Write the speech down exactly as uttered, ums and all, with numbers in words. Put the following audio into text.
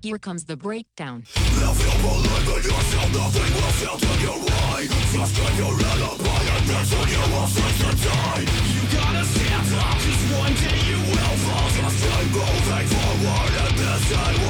Here comes the breakdown. If you believe in yourself, nothing will stand in your way. Just give your alibi and that's when you will face the tide. You gotta stand up, cause one day you will fall. Just keep moving forward and this end will